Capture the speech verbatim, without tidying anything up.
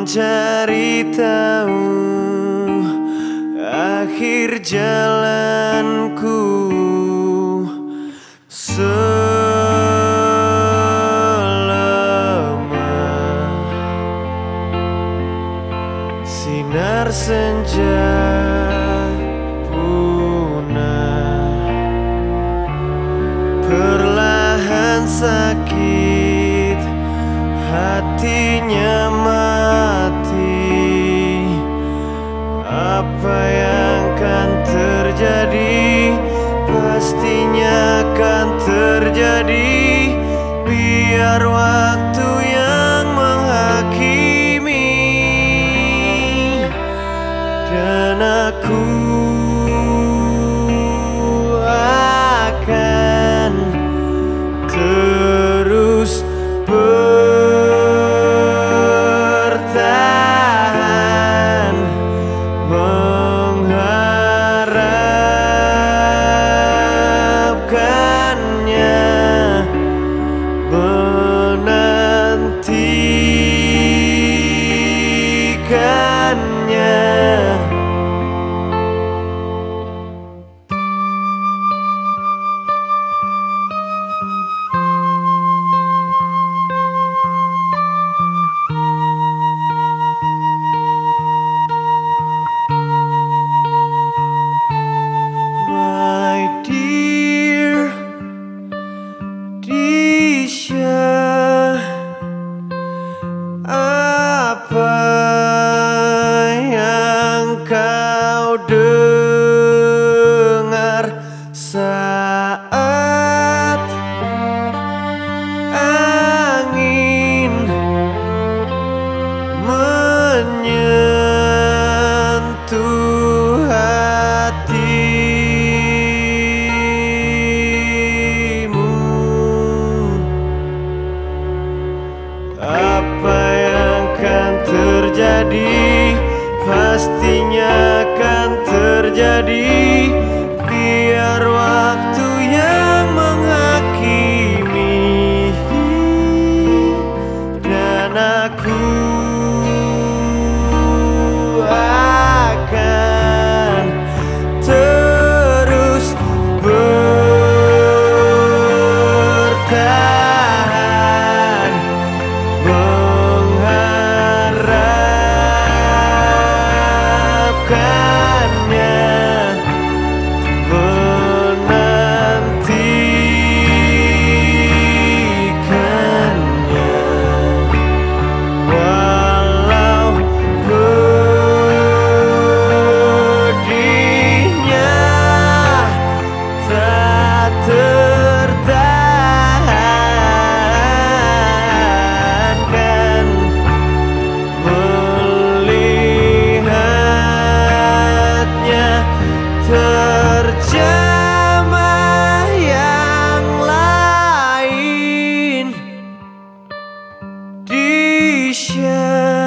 mencari tahu akhir jalanku. Selama sinar senja punah, perlahan sakit hatinya mati. Apa yang akan terjadi, pastinya akan terjadi. Biar waktu yang menghakimi, dan aku akan terus bertahan, mengharapkannya, menantikannya. My dear Disha, apa yang kau dengar saat angin menyentuh hatimu? Apa yang akan terjadi, pastinya akan terjadi. Biar waktu yang menghakimi, dan aku akan terus bertahan, mengharapkannya, menantikannya. Walau pedihnya tak tertahankan, melihatnya terjamah yang lain. Disha.